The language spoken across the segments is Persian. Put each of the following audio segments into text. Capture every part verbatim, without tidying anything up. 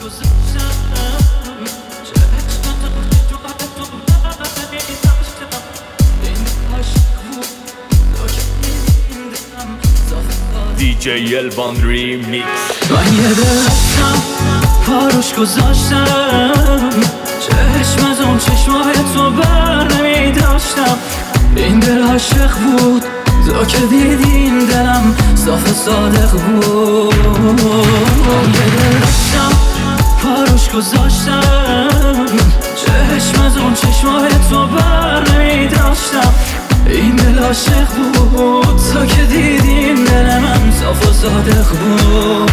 دی جی الوان ریمیکس. من یه دلستم پاروش گذاشتم، چشم از اون چشمای تو بر نمی داشتم. این دل عاشق بود تو که دیدین، دلم صاف و صادق بود. من یه دلستم پاروش گذاشتم، چشم از اون چشمای تو بر نمی داشتم. این دل عاشق بود تا که دیدیم، دل من صاف و صادق بود.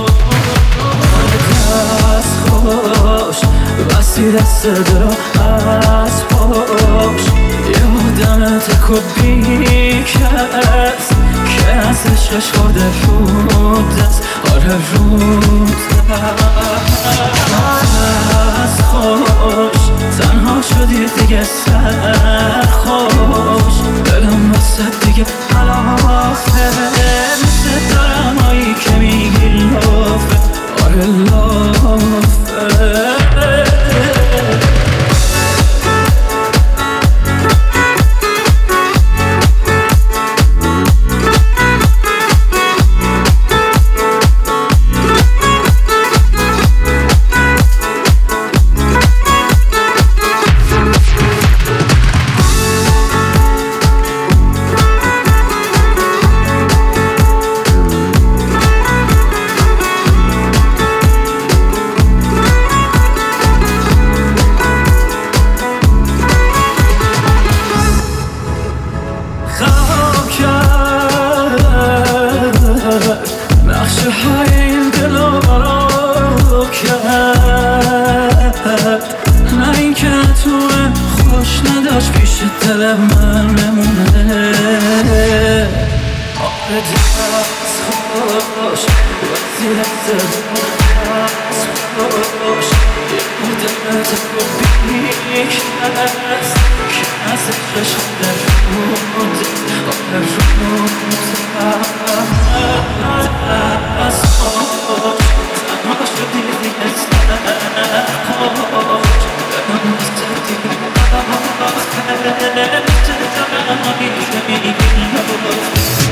دست خوش بستی دست درا از پاش، یه آدم تکو بیکس که از عشقش خورده رو دست، آره رو دست خوش تنها شدی دیگه سر خوش، دلم وسط دیگه حلافه، مثل دارمایی که میگی لافه، آره لافه. نقشه های این دل رو کرد، نه این که تو خوش نداشت پیش دل من بمونه. آره دست خوش وقتی دست خوش، یه بودم تکو بیک هست که از عشقش در رود، آره رود دست خوش تنها شدی دیگه سر خوش، دلم وسط دیگه حلافه، مثل دمایی که میگی لافه.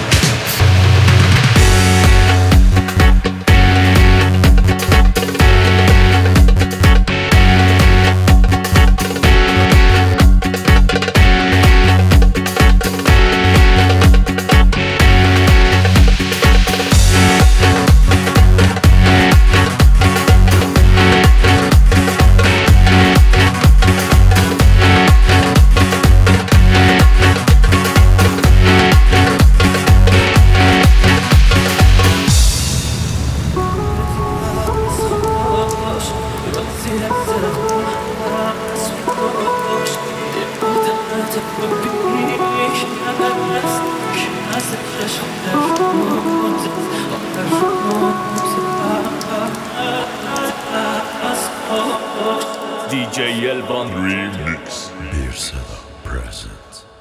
دی جی الوان ریمیکس. Bir Seda present.